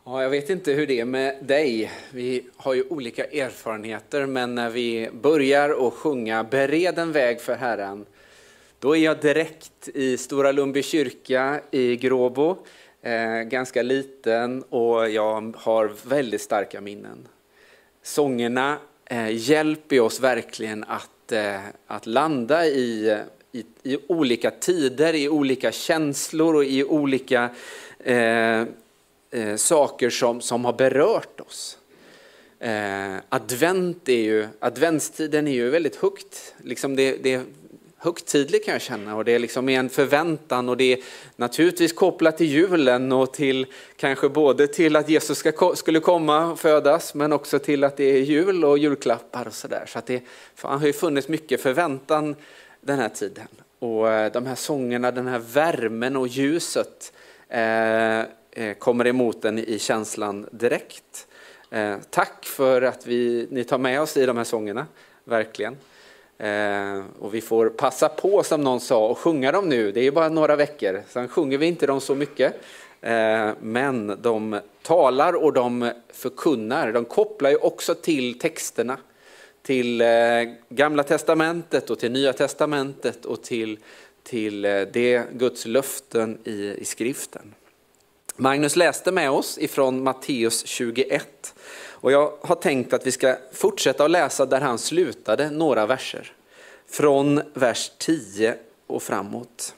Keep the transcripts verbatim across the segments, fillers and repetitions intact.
Ja, jag vet inte hur det är med dig. Vi har ju olika erfarenheter, men när vi börjar att sjunga Bered en väg för Herren, då är jag direkt i Stora Lundby kyrka i Gråbo, eh, ganska liten, och jag har väldigt starka minnen. Sångerna eh, hjälper oss verkligen att, eh, att landa i, i, i olika tider, i olika känslor och i olika eh, Eh, saker som, som har berört oss. Eh, advent är ju, adventstiden är ju väldigt högt. Liksom det, det är högtidligt kan jag känna, och det är liksom en förväntan, och det är naturligtvis kopplat till julen och till kanske både till att Jesus ska, skulle komma och födas, men också till att det är jul och julklappar och sådär. Så att det fan, har ju funnits mycket förväntan den här tiden. Och eh, de här sångerna, den här värmen och ljuset eh, kommer emot den i känslan direkt. Eh, tack för att vi, ni tar med oss i de här sångerna, verkligen. Eh, och vi får passa på, som någon sa, och sjunga dem nu. Det är ju bara några veckor, sen sjunger vi inte dem så mycket. Eh, men de talar och de förkunnar. De kopplar ju också till texterna. Till eh, Gamla testamentet och till Nya testamentet och till, till eh, det Guds löften i, i skriften. Magnus läste med oss ifrån Matteus tjugoett, och jag har tänkt att vi ska fortsätta att läsa där han slutade, några verser. Från vers tio och framåt.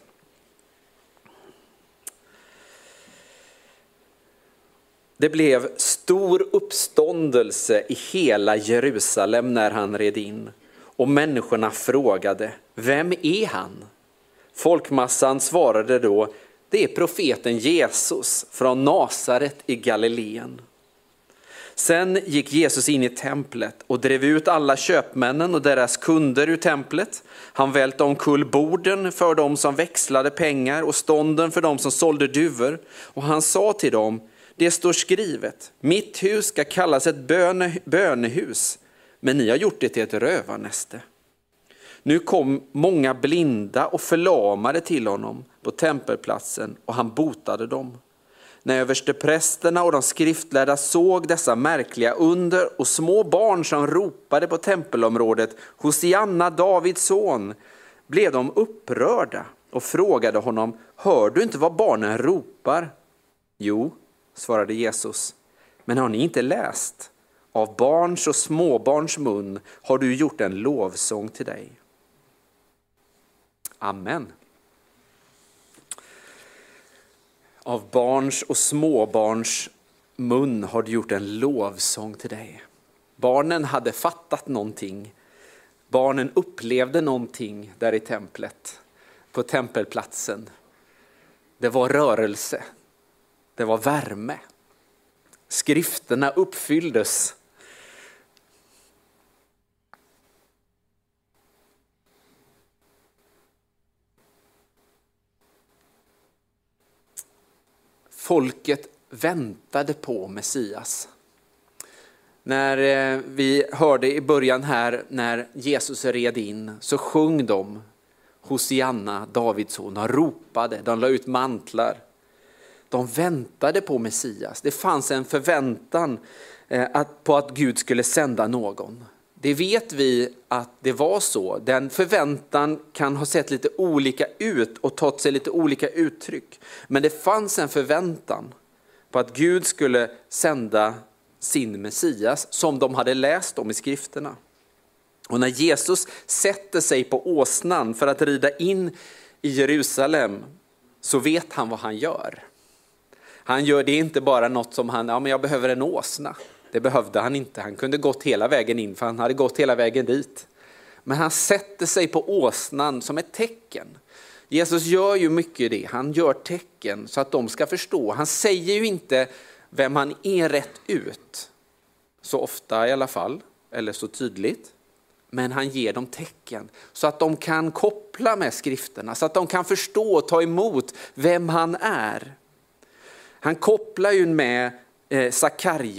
Det blev stor uppståndelse i hela Jerusalem när han red in, och människorna frågade: vem är han? Folkmassan svarade då: det är profeten Jesus från Nasaret i Galileen. Sen gick Jesus in i templet och drev ut alla köpmännen och deras kunder ur templet. Han välte omkull borden för dem som växlade pengar och stånden för dem som sålde duvor. Och han sa till dem: det står skrivet, mitt hus ska kallas ett böne, bönehus, men ni har gjort det till ett rövarnäste. Nu kom många blinda och förlamade till honom på tempelplatsen, och han botade dem. När översteprästerna och de skriftlärda såg dessa märkliga under och små barn som ropade på tempelområdet: Hosianna, Davids son, blev de upprörda och frågade honom: hör du inte vad barnen ropar? Jo, svarade Jesus, men har ni inte läst? Av barns och småbarns mun har du gjort en lovsång till dig. Amen. Av barns och småbarns mun har du gjort en lovsång till dig. Barnen hade fattat någonting. Barnen upplevde någonting där i templet, på tempelplatsen. Det var rörelse. Det var värme. Skrifterna uppfylldes. Folket väntade på Messias. När vi hörde i början här, när Jesus red in, så sjöng de Hosianna, Davids son. De ropade, de la ut mantlar. De väntade på Messias. Det fanns en förväntan på att Gud skulle sända någon. Det vet vi att det var så. Den förväntan kan ha sett lite olika ut och tagit sig lite olika uttryck. Men det fanns en förväntan på att Gud skulle sända sin Messias, som de hade läst om i skrifterna. Och när Jesus sätter sig på åsnan för att rida in i Jerusalem, så vet han vad han gör. Han gör det inte bara något som han, ja men jag behöver en åsna. Det behövde han inte. Han kunde gått hela vägen in, för han hade gått hela vägen dit. Men han sätter sig på åsnan som ett tecken. Jesus gör ju mycket det. Han gör tecken så att de ska förstå. Han säger ju inte vem han är rätt ut. Så ofta i alla fall. Eller så tydligt. Men han ger dem tecken så att de kan koppla med skrifterna. Så att de kan förstå och ta emot vem han är. Han kopplar ju med eh, Sakarja.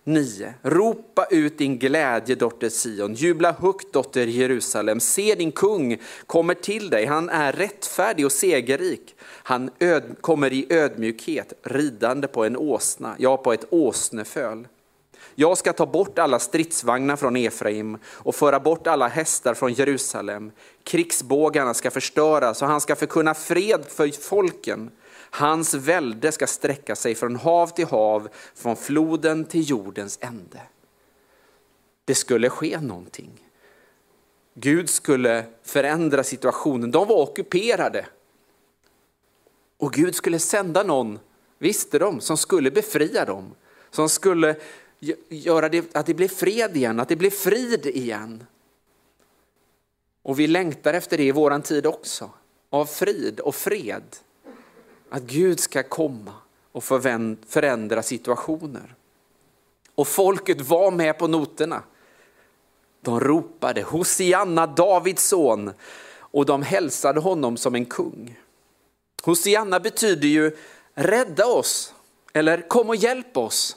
nio. Ropa ut din glädje, dotter Sion. Jubla högt, dotter Jerusalem. Se, din kung kommer till dig. Han är rättfärdig och segerrik. Han öd- kommer i ödmjukhet, ridande på en åsna, ja, på ett åsneföl. Jag ska ta bort alla stridsvagnar från Efraim och föra bort alla hästar från Jerusalem. Krigsbågarna ska förstöras och han ska förkunna fred för folken. Hans välde ska sträcka sig från hav till hav, från floden till jordens ände. Det skulle ske någonting. Gud skulle förändra situationen. De var ockuperade. Och Gud skulle sända någon, visste de, som skulle befria dem. Som skulle göra det, att det blev fred igen, att det blev frid igen. Och vi längtar efter det i våran tid också. Av frid och fred. Att Gud ska komma och förändra situationer. Och folket var med på noterna. De ropade Hosianna, Davids son. Och de hälsade honom som en kung. Hosianna betyder ju rädda oss. Eller kom och hjälp oss.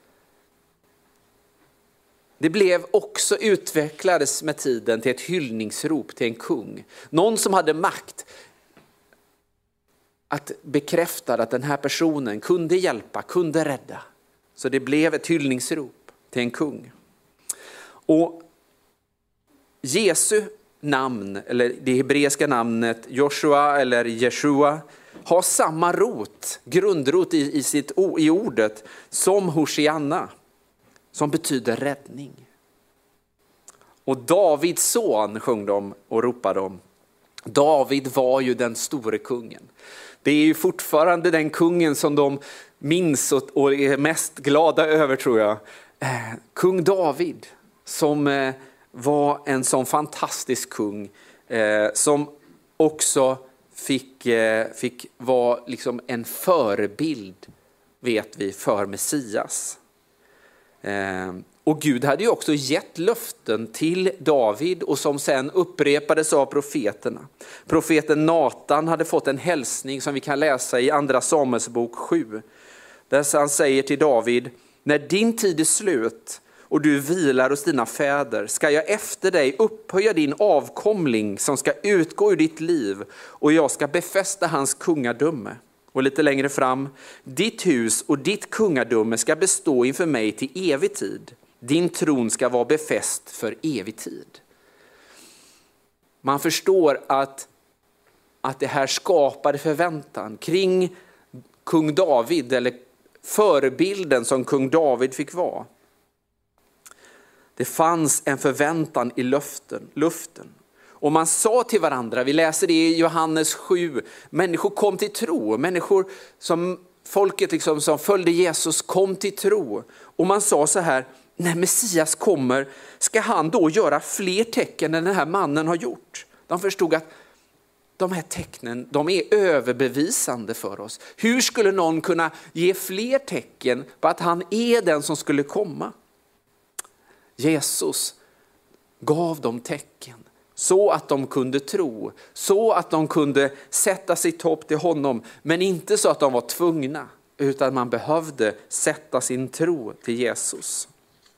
Det blev också utvecklades med tiden till ett hyllningsrop till en kung. Någon som hade makt att bekräfta att den här personen kunde hjälpa, kunde rädda. Så det blev ett hyllningsrop till en kung. Och Jesu namn, eller det hebreiska namnet Joshua eller Jeshua, har samma rot, grundrot i, i, sitt, i ordet som Hosianna, som betyder räddning. Och Davids son sjöng de och ropade de. David var ju den store kungen. Det är ju fortfarande den kungen som de minns och, och är mest glada över, tror jag. Eh, kung David, som eh, var en sån fantastisk kung. Eh, som också fick, eh, fick vara liksom en förebild, vet vi, för Messias. Eh, och Gud hade ju också gett löften till David och som sen upprepades av profeterna. Profeten Natan hade fått en hälsning som vi kan läsa i andra Samuelsbok sju. Där han säger till David: när din tid är slut och du vilar hos dina fäder ska jag efter dig upphöja din avkomling som ska utgå ur ditt liv och jag ska befästa hans kungadöme. Och lite längre fram: ditt hus och ditt kungadöme ska bestå inför mig till evig tid. Din tron ska vara befäst för evig tid. Man förstår att, att det här skapade förväntan kring kung David, eller förebilden som kung David fick vara. Det fanns en förväntan i luften. luften. Och man sa till varandra, vi läser det i Johannes sju, människor kom till tro. Människor som folket liksom, som följde Jesus kom till tro. Och man sa så här: när Messias kommer ska han då göra fler tecken än den här mannen har gjort. De förstod att de här tecknen, de är överbevisande för oss. Hur skulle någon kunna ge fler tecken på att han är den som skulle komma? Jesus gav dem tecken så att de kunde tro, så att de kunde sätta sitt hopp till honom, men inte så att de var tvungna, utan man behövde sätta sin tro till Jesus.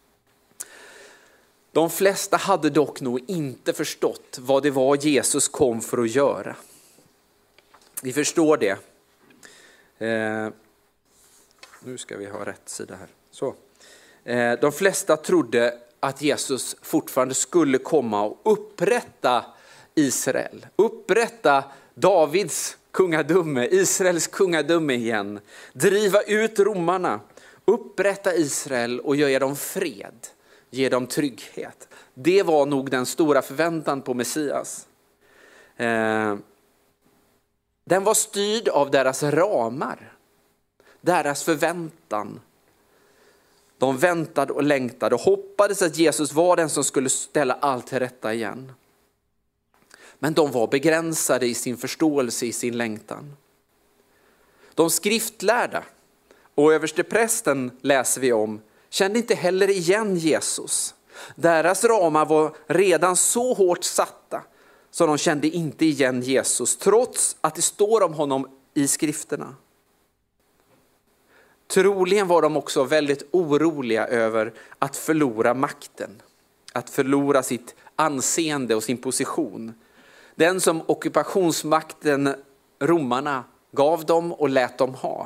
De flesta hade dock nog inte förstått vad det var Jesus kom för att göra. Vi förstår det. Eh, nu ska vi ha rätt sida här. Så. Eh, de flesta trodde att Jesus fortfarande skulle komma och upprätta Israel. Upprätta Davids kungadöme, Israels kungadöme igen. Driva ut romarna. Upprätta Israel och ge dem fred. Ge dem trygghet. Det var nog den stora förväntan på Messias. Eh, den var styrd av deras ramar. Deras förväntan. De väntade och längtade och hoppades att Jesus var den som skulle ställa allt till rätta igen. Men de var begränsade i sin förståelse, i sin längtan. De skriftlärda och översteprästen läser vi om, kände inte heller igen Jesus. Deras ramar var redan så hårt satta så de kände inte igen Jesus, trots att det står om honom i skrifterna. Troligen var de också väldigt oroliga över att förlora makten. Att förlora sitt anseende och sin position. Den som ockupationsmakten romarna gav dem och lät dem ha.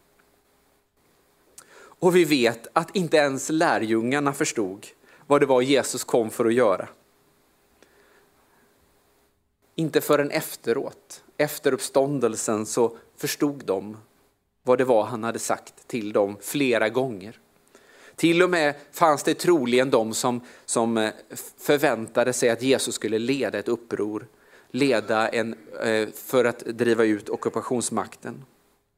Och vi vet att inte ens lärjungarna förstod vad det var Jesus kom för att göra. Inte förrän efteråt, efter uppståndelsen, så förstod de vad det var han hade sagt till dem flera gånger. Till och med fanns det troligen de som, som förväntade sig att Jesus skulle leda ett uppror. Leda en, för att driva ut ockupationsmakten.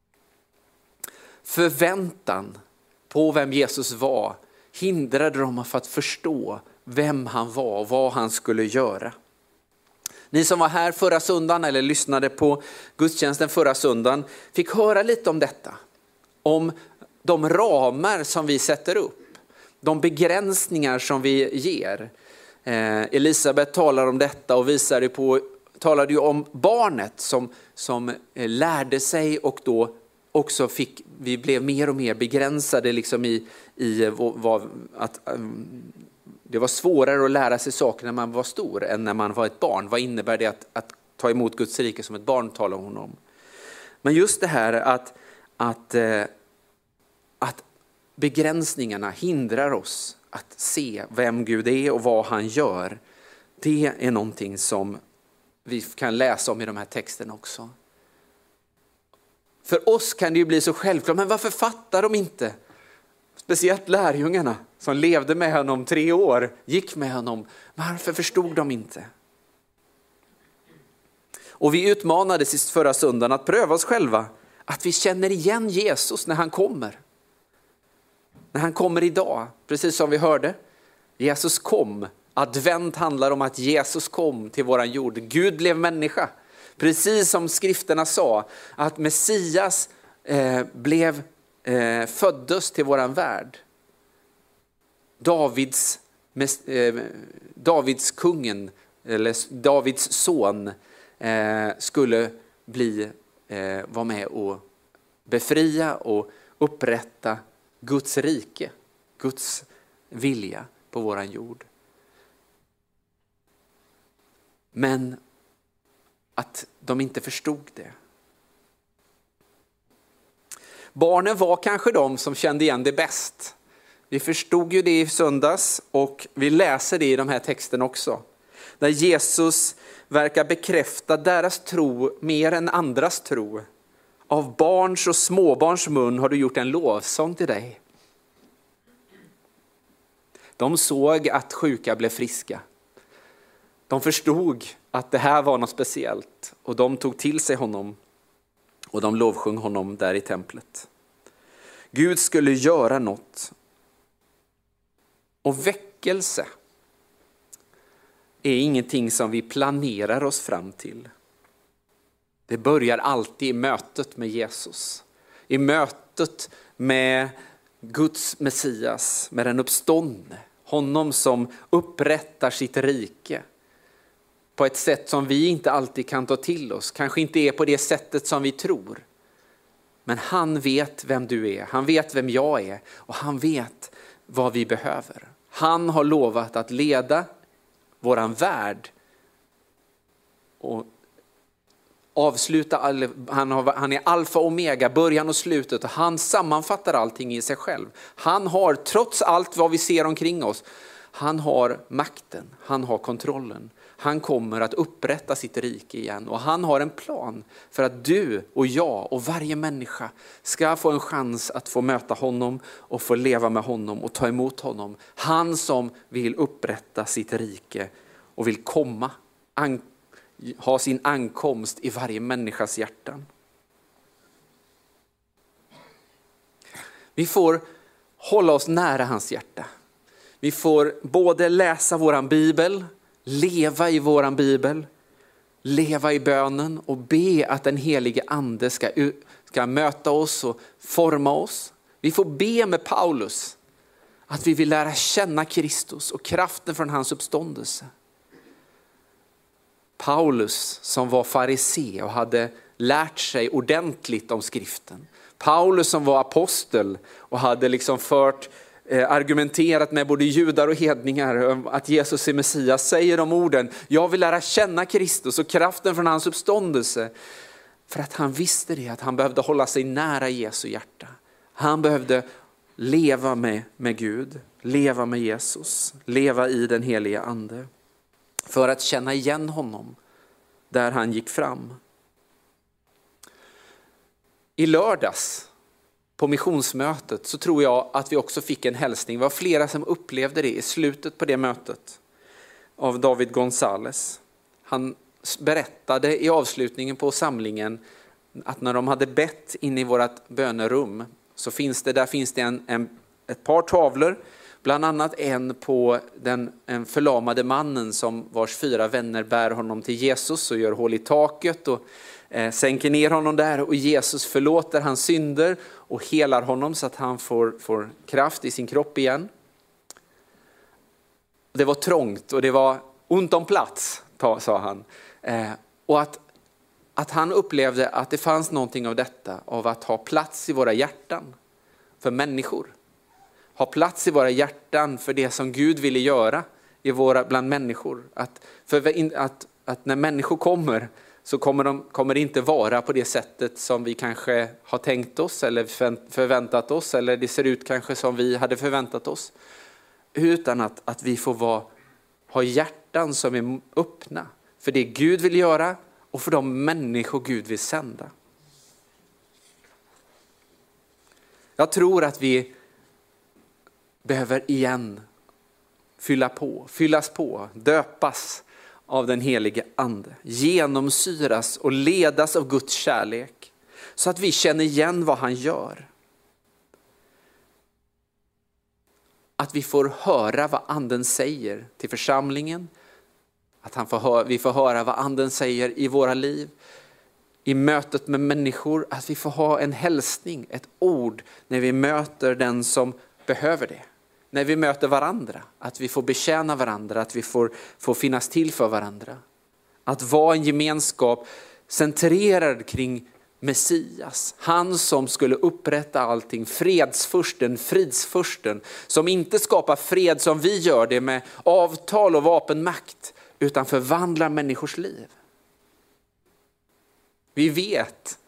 Förväntan på vem Jesus var hindrade dem för att förstå vem han var och vad han skulle göra. Ni som var här förra söndagen eller lyssnade på gudstjänsten förra söndagen fick höra lite om detta. Om de ramar som vi sätter upp. De begränsningar som vi ger. Eh, Elisabeth talar om detta och visade på, talade ju om barnet som, som lärde sig och då också fick, vi blev mer och mer begränsade liksom i, i vad, att det var svårare att lära sig saker när man var stor än när man var ett barn. Vad innebär det att, att ta emot Guds rike som ett barn, talar hon om. Men just det här att, att, att begränsningarna hindrar oss att se vem Gud är och vad han gör. Det är någonting som vi kan läsa om i de här texterna också. För oss kan det ju bli så självklart, men varför fattar de inte? Speciellt lärjungarna som levde med honom tre år, gick med honom. Varför förstod de inte? Och vi utmanades i förra söndagen att pröva oss själva. Att vi känner igen Jesus när han kommer. När han kommer idag, precis som vi hörde. Jesus kom. Advent handlar om att Jesus kom till våran jord. Gud blev människa. Precis som skrifterna sa, att Messias eh, blev eh, föddes till våran värld. Davids, eh, Davids kungen, eller Davids son, eh, skulle bli, eh, vara med och befria och upprätta Guds rike, Guds vilja på våran jord. Men att de inte förstod det. Barnen var kanske de som kände igen det bäst. Vi förstod ju det i söndags och vi läser det i de här texten också. Där Jesus verkar bekräfta deras tro mer än andras tro. Av barns och småbarns mun har du gjort en lovsång till dig. De såg att sjuka blev friska. De förstod att det här var något speciellt och de tog till sig honom och de lovsjöng honom där i templet. Gud skulle göra något. Och väckelse är ingenting som vi planerar oss fram till. Det börjar alltid i mötet med Jesus. I mötet med Guds Messias, med den uppståndne. Honom som upprättar sitt rike. På ett sätt som vi inte alltid kan ta till oss. Kanske inte är på det sättet som vi tror. Men han vet vem du är. Han vet vem jag är. Och han vet vad vi behöver. Han har lovat att leda våran värld. Och avsluta. All, han, har, han är alfa och omega, början och slutet. Och han sammanfattar allting i sig själv. Han har, trots allt vad vi ser omkring oss. Han har makten. Han har kontrollen. Han kommer att upprätta sitt rike igen och han har en plan för att du och jag och varje människa ska få en chans att få möta honom och få leva med honom och ta emot honom. Han som vill upprätta sitt rike och vill komma, an, ha sin ankomst i varje människas hjärtan. Vi får hålla oss nära hans hjärta. Vi får både läsa våran bibel, leva i våran bibel, leva i bönen och be att den helige ande ska, ska möta oss och forma oss. Vi får be med Paulus att vi vill lära känna Kristus och kraften från hans uppståndelse. Paulus som var farisé och hade lärt sig ordentligt om skriften. Paulus som var apostel och hade liksom fört, eh, argumenterat med både judar och hedningar att Jesus är Messias, säger de orden: jag vill lära känna Kristus och kraften från hans uppståndelse. För att han visste det, att han behövde hålla sig nära Jesu hjärta. Han behövde leva med, med Gud, leva med Jesus, leva i den heliga ande. För att känna igen honom där han gick fram. I lördags på missionsmötet så tror jag att vi också fick en hälsning. Det var flera som upplevde det i slutet på det mötet av David Gonzales. Han berättade i avslutningen på samlingen att när de hade bett in i vårt bönerum så finns det, där finns det en, en, ett par tavlor. Bland annat en på den en förlamade mannen som vars fyra vänner bär honom till Jesus och gör hål i taket och eh, sänker ner honom där. Och Jesus förlåter hans synder och helar honom så att han får, får kraft i sin kropp igen. Det var trångt och det var ont om plats, sa han. Eh, och att, att han upplevde att det fanns någonting av detta, av att ha plats i våra hjärtan för människor. Ha plats i våra hjärtan för det som Gud ville göra i våra, bland människor. Att, för, att, att när människor kommer så kommer, de, kommer det inte vara på det sättet som vi kanske har tänkt oss eller förväntat oss. Eller det ser ut kanske som vi hade förväntat oss. Utan att, att vi får vara, ha hjärtan som är öppna för det Gud vill göra och för de människor Gud vill sända. Jag tror att vi behöver igen fylla på, fyllas på, döpas av den helige ande. Genomsyras och ledas av Guds kärlek. Så att vi känner igen vad han gör. Att vi får höra vad anden säger till församlingen. Att han får hö- vi får höra vad anden säger i våra liv. I mötet med människor. Att vi får ha en hälsning, ett ord när vi möter den som behöver det. När vi möter varandra, att vi får betjäna varandra, att vi får, får finnas till för varandra. Att vara en gemenskap centrerad kring Messias. Han som skulle upprätta allting, fredsfursten, fridsfursten. Som inte skapar fred som vi gör det med avtal och vapenmakt, utan förvandlar människors liv. Vi vet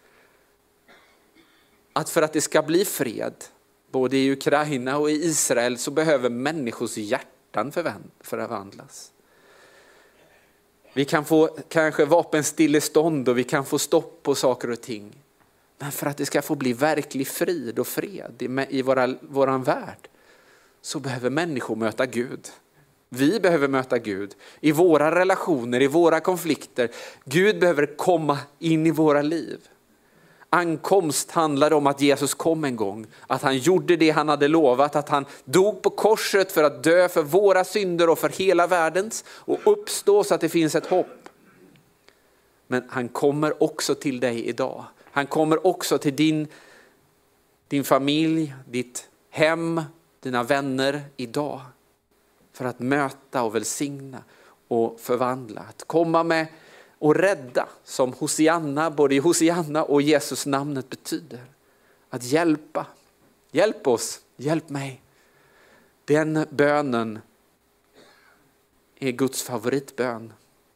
att för att det ska bli fred, både i Ukraina och i Israel, så behöver människors hjärtan förvandlas. Vi kan få kanske vapenstillestånd och vi kan få stopp på saker och ting. Men för att det ska få bli verklig frid och fred i våra, våran värld, så behöver människor möta Gud. Vi behöver möta Gud i våra relationer, i våra konflikter. Gud behöver komma in i våra liv. Ankomst handlar om att Jesus kom en gång. Att han gjorde det han hade lovat. Att han dog på korset för att dö för våra synder och för hela världens. Och uppstå så att det finns ett hopp. Men han kommer också till dig idag. Han kommer också till din, din familj, ditt hem, dina vänner idag. För att möta och välsigna och förvandla. Att komma med och rädda, som Hosianna, både i Hosianna och Jesus namnet betyder. Att hjälpa. Hjälp oss, hjälp mig. Den bönen är Guds favoritbön.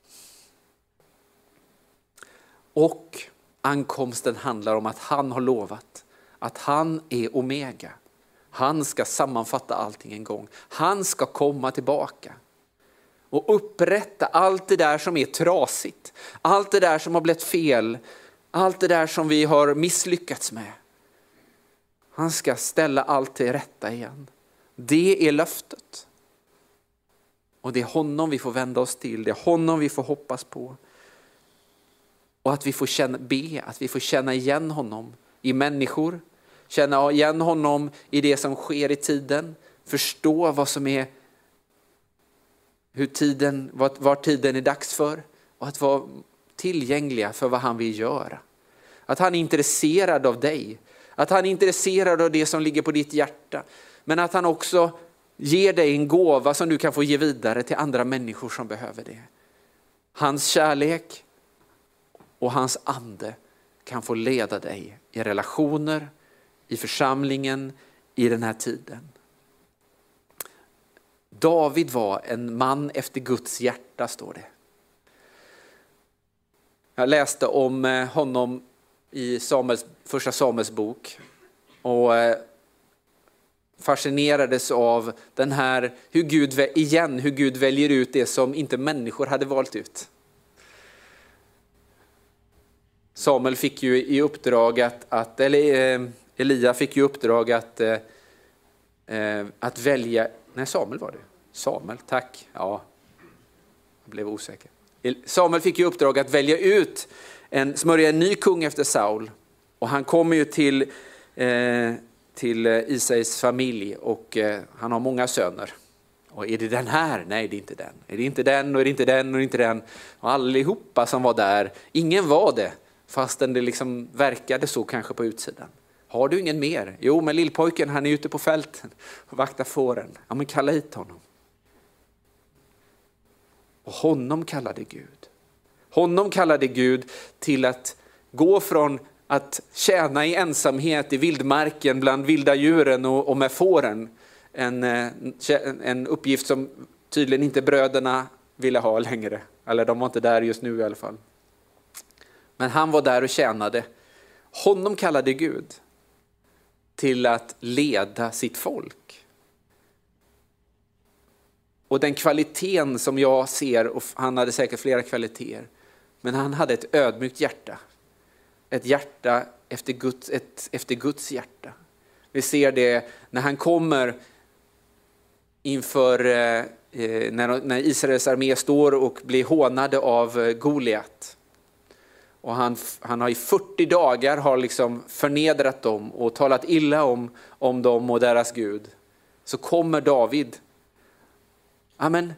Och ankomsten handlar om att han har lovat att han är Omega. Han ska sammanfatta allting en gång. Han ska komma tillbaka. Och upprätta allt det där som är trasigt. Allt det där som har blivit fel. Allt det där som vi har misslyckats med. Han ska ställa allt till rätta igen. Det är löftet. Och det är honom vi får vända oss till. Det är honom vi får hoppas på. Och att vi får känna, be, att vi får känna igen honom i människor. Känna igen honom i det som sker i tiden. Förstå vad som är, hur tiden, vad, vad tiden är dags för. Och att vara tillgängliga för vad han vill göra. Att han är intresserad av dig. Att han är intresserad av det som ligger på ditt hjärta. Men att han också ger dig en gåva som du kan få ge vidare till andra människor som behöver det. Hans kärlek och hans ande kan få leda dig i relationer, i församlingen i den här tiden. David var en man efter Guds hjärta, står det. Jag läste om honom i Samuels, första Samuels bok och fascinerades av den här, hur Gud, igen, hur Gud väljer ut det som inte människor hade valt ut. Samuel fick ju i uppdrag att, att eller Elia fick ju uppdrag att, eh, att välja, nej Samuel var det, Samuel, tack, ja, jag blev osäker. Samuel fick ju uppdrag att välja ut en, smörja en ny kung efter Saul, och han kommer ju till, eh, till Isais familj och eh, han har många söner. Och är det den här? Nej, det är inte den. Är det inte den och är det inte den och är det inte den? Och allihopa som var där, ingen var det, fastän det liksom verkade så kanske på utsidan. Har du ingen mer? Jo, men lillpojken, han är ute på fälten och vaktar fåren. Ja, men kalla hit honom. Och honom kallade Gud. Honom kallade Gud till att gå från att tjäna i ensamhet i vildmarken bland vilda djuren och, och med fåren. En, en uppgift som tydligen inte bröderna ville ha längre. Eller de var inte där just nu i alla fall. Men han var där och tjänade. Honom kallade Gud till att leda sitt folk. Och den kvaliteten som jag ser, och han hade säkert flera kvaliteter, men han hade ett ödmjukt hjärta. Ett hjärta efter Guds, ett, efter Guds hjärta. Vi ser det när han kommer inför, eh, när, när Israels armé står och blir hånade av Goliat. Och han, han har i fyrtio dagar har liksom förnedrat dem och talat illa om, om dem och deras Gud. Så kommer David. Amen.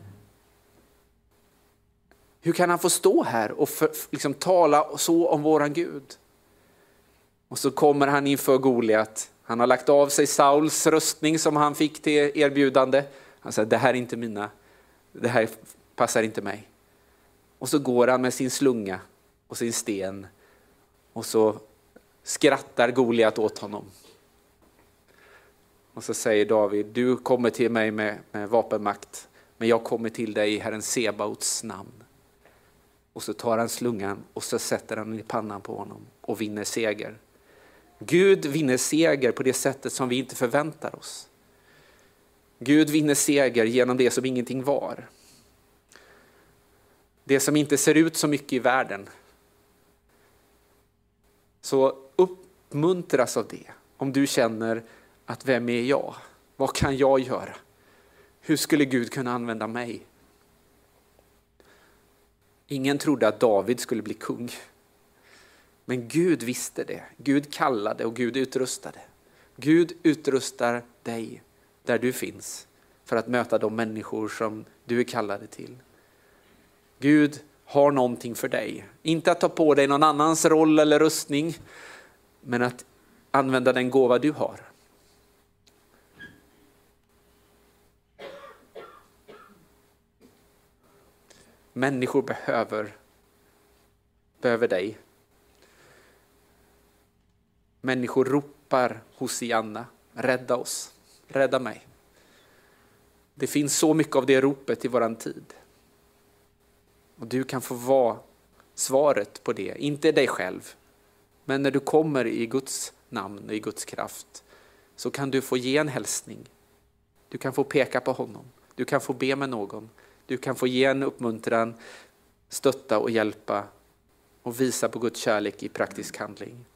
Hur kan han få stå här och för, liksom tala så om våran Gud? Och så kommer han inför Goliat. Han har lagt av sig Sauls röstning som han fick till erbjudande. Han säger, det här är inte mina. Det här passar inte mig. Och så går han med sin slunga och sin sten. Och så skrattar Goliat åt honom. Och så säger David, du kommer till mig med, med vapenmakt. Men jag kommer till dig i Herren Sebaots namn. Och så tar han slungan och så sätter han i pannan på honom och vinner seger. Gud vinner seger på det sättet som vi inte förväntar oss. Gud vinner seger genom det som ingenting var. Det som inte ser ut så mycket i världen. Så uppmuntras av det. Om du känner att vem är jag? Vad kan jag göra? Hur skulle Gud kunna använda mig? Ingen trodde att David skulle bli kung. Men Gud visste det. Gud kallade och Gud utrustade. Gud utrustar dig där du finns för att möta de människor som du är kallade till. Gud har någonting för dig. Inte att ta på dig någon annans roll eller rustning, men att använda den gåva du har. Människor behöver, behöver dig. Människor ropar Hosianna, rädda oss, rädda mig. Det finns så mycket av det ropet i våran tid. Och du kan få vara svaret på det. Inte dig själv, men när du kommer i Guds namn och i Guds kraft så kan du få ge en hälsning. Du kan få peka på honom. Du kan få be med någon. Du kan få ge en uppmuntran, stötta och hjälpa och visa på Guds kärlek i praktisk handling.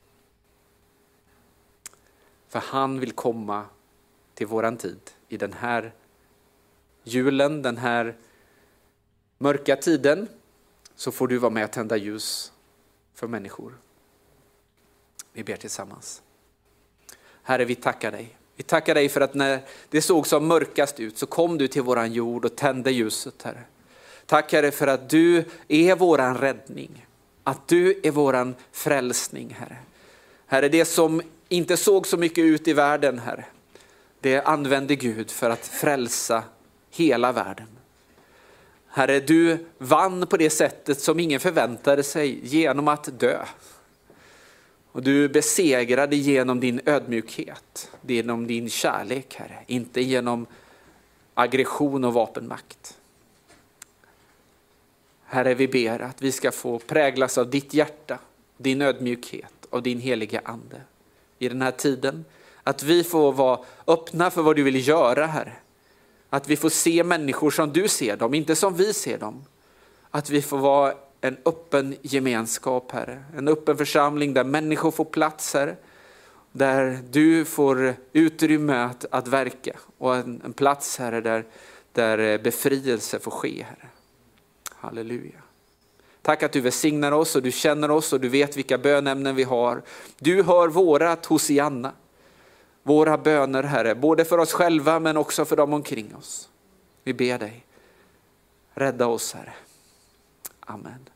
För han vill komma till våran tid i den här julen, den här mörka tiden, så får du vara med och tända ljus för människor. Vi ber tillsammans. Herre, vi tackar dig. Vi tackar dig för att när det såg som mörkast ut så kom du till våran jord och tände ljuset, Herre. Tack, Herre, för att du är våran räddning. Att du är våran frälsning, Herre. Herre, det som inte såg så mycket ut i världen, Herre, det använde Gud för att frälsa hela världen. Herre, du vann på det sättet som ingen förväntade sig genom att dö. Och du besegrade genom din ödmjukhet, genom din kärlek, Herre. Inte genom aggression och vapenmakt. Herre, vi ber att vi ska få präglas av ditt hjärta, din ödmjukhet, av din heliga ande i den här tiden. Att vi får vara öppna för vad du vill göra, Herre. Att vi får se människor som du ser dem, inte som vi ser dem. Att vi får vara en öppen gemenskap, Herre. En öppen församling där människor får plats, Herre. Där du får utrymme att, att verka. Och en, en plats, Herre, där, där befrielse får ske, Herre. Halleluja. Tack att du välsignar oss och du känner oss och du vet vilka bönämnen vi har. Du hör vårat Hosianna. Våra böner, Herre, både för oss själva men också för dem omkring oss. Vi ber dig, rädda oss, Herre. Amen.